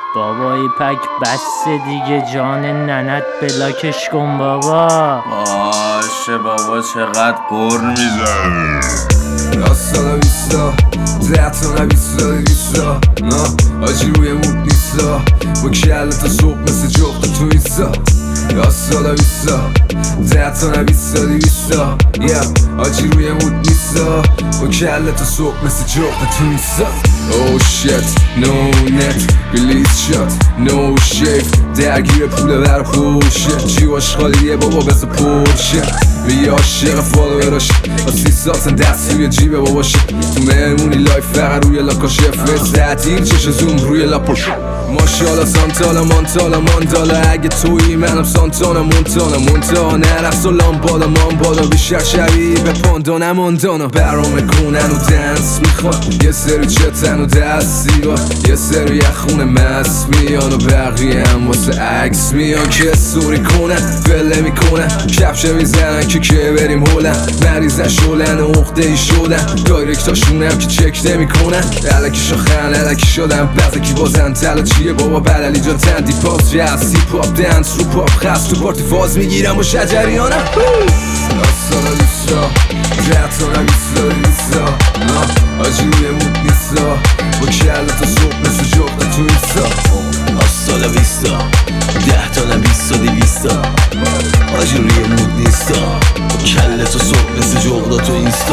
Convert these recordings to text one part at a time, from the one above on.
بابا ایپک بس دیگه، جان ننت بلاکش کن بابا. باشه بابا چقدر قر میزنی. راستانا بیستا 10 تا نه 20 تا 200 تا آجی روی مود نیستا با کله تا صبح مثل جغد تو اینستا. راستانا بیستا 10 تا نه 20 تا 200 تا آجی روی مود نیستا با کله تا صبح مثل جغد تو اینستا. Oh shit, no net, release shot, no shave درگیر پول بر خوشه جیواش خالیه بابا بس پرشه بی عاشق فالووراش با 30 ساعت دست روی جیب باباشه. تو مهمونی لایف فقط روی لاکاشه فرست تعطیل چش زوم روی لاپاش. ماشاءالله سانتالا مانتالا ماندالا اگه تویی منم سانتانا مونتانا نرقص و لامبالا مامبالا بیشتر شبیه به پاندانا ماندانا. برامه کنن و دنس میخوان یه سری چتن و دستی یه سری خونه مست میان و بقیه هم واسه عکس میان که سوری کنن بله میکنن کفشه میزنن که بریم هولن مریضن شولن و عقده ای شدن دایرکتاشونم که چک نمیکنن علکی شاخن علکی شدن بعضی بازن تلا چیه بابا بللی جان تندی پاس جستی پاپ دنس رو پاپ خست تو پارتی فاز میگیرم با شجریانم. راستانا لیستا 10 تا نه 20 تا 200 تا آجی روی مود نیستا با کله تا صبح مثل جغد تو اینستا. راستانا بیستا 10 تا نه 20 تا 200 تا آجی روی مود نیستا با کله تا صبح مثل جغد تو اینستا.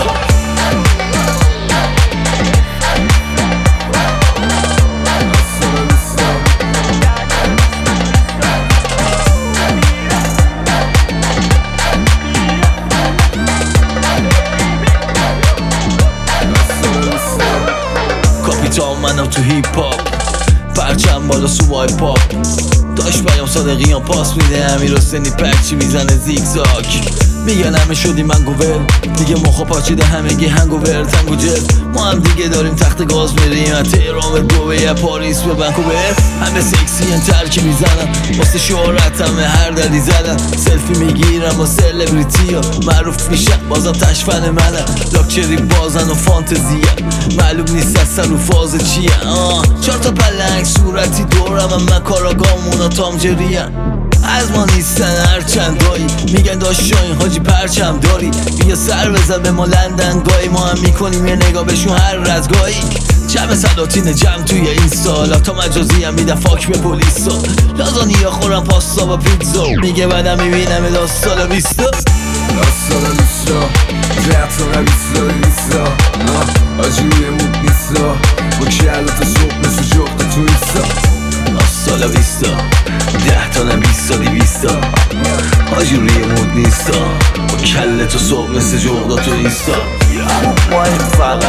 کاپیتان منم تو هیپ هاپ پرچم بالا سوای پاپ داشت بیام صادقیان پاس میده امیر حسینی پرچی میزنه زیگزاگ میگن همه شدی من گوول دیگه مخا پاچیده همگی هنگوور تنگ و جز ما هم دیگه داریم تخت گاز میریم از تهران به دوبه پاریس به ونکوور همه سکسی ان ترکی میزنن واسه شهرت همه هر دلی زدن سلفی میگیرم با سلبریتی ها معروف میشن بازم تشفن منن لاکچری بازن و فانتزیه معلوم نیست اصلا رو فاز چیه 4 تا پلنگ صورتی دورم من کاراگامونا تامجریه از ما نیستن هرچندایی میگن داشتاین حاجی پرچم داری بیا سر بزن به ما لندن گاهی ما هم میکنیم یه نگاه بهشون هر رزگاهی جمع سلاطین جمع توی این سالا تا مجازی هم میدن فاک به پولیسا لازانیا خورم پاستا با پیتزا میگه بعدم میبینم راستانا بیستا. راستانا لیستا 10 تا نه 20 تا 200 تا آجی روی مود نیستا با کله تا صبح مثل جغد تو اینستا. راستانا بیستا 10 تا نه 20 تا 200 تا آجی روی مود نیستا با کله تا صبح مثل جغد تو اینستا. ما این فقط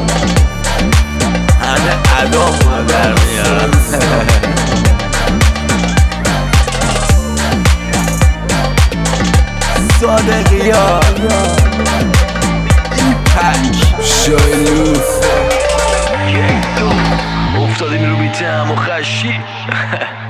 همه ادامو در میارن صادقیان ایپک شاینوف افتادیم رو بیتم و خشی